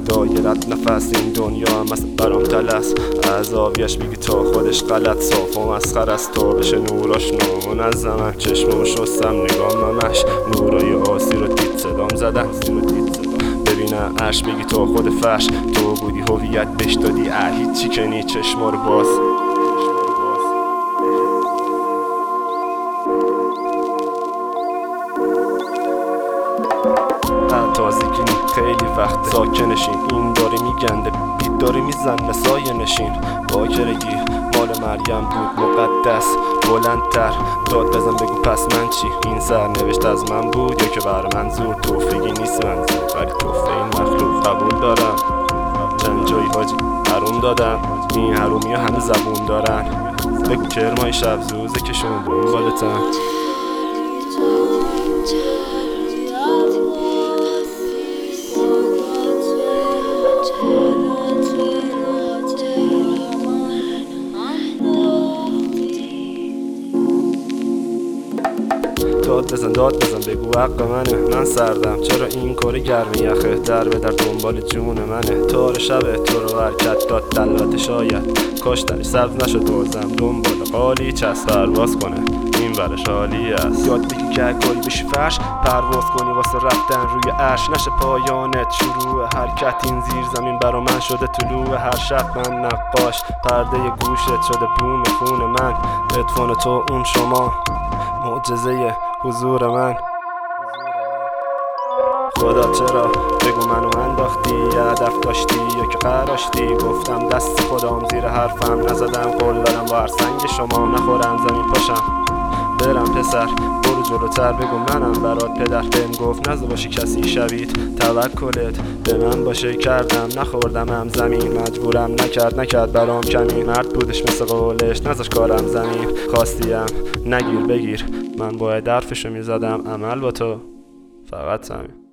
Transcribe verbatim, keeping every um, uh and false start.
دایرت نفس این دنیا هم است برام تلس از آبیش میگی تا خودش غلط صاف و مسخر است تا بشه نوراش نامنظمن چشممو شستم نگام نمش نورای آسی رو دید صدام زدن ببینم عرش میگی تا خود فرش تو بودی هویت بهش دادی اه هیچی کنی چشما رو باز تازگی خیلی وقت ساکنشین این داره میگنده بیت داره میزنه سایه نشین باکرگی مال مریم بود مقدس بلندتر داد بزن بگو پس من چی این سرنوشت از من بود یا که بر منظور توفیقی نیست منظور ولی توفه این مخلوق قبول دارم چند جایی حاجی حروم دادم این حرومی ها همه زبون دارن بگو کرمای شب زوزه که شما دنبالتن داد بزن داد بزن بگو حق منه من سردم چرا این کار گرم یخه در به در دنبال جون منه تار شب تو رو حرکت داد دلات شاید کاش دری سبز نشد بازم دنبال قالی چست پرواز کنه این برش حالی است یاد بگی که گل بشی فرش پرواز کنی واسه رفتن روی عرش نشه پایانت شروع حرکت این زیر زمین برا من شده طلوع هر شب من نقاش پرده گوشت شده بوم خون من اتفان تو اون شما معجزه حضور من خدا چرا بگو منو انداختی یه هدف داشتی یا که قراشتی گفتم دست خودم زیر حرفم نزدم قول دارم با هر سنگ شما نخورم زمین پاشم برم پسر برو جلوتر بگو منم برات پدر بهم گفت نزد باشی کسی شوید توکلت به من باشه کردم نخوردم هم زمین مجبورم نکرد نکرد برام کمی مرد بودش مثل قولش نذاش کارم زمین خواستیم نگیر بگیر من باید حرفشو میزدم عمل با تو فقط همین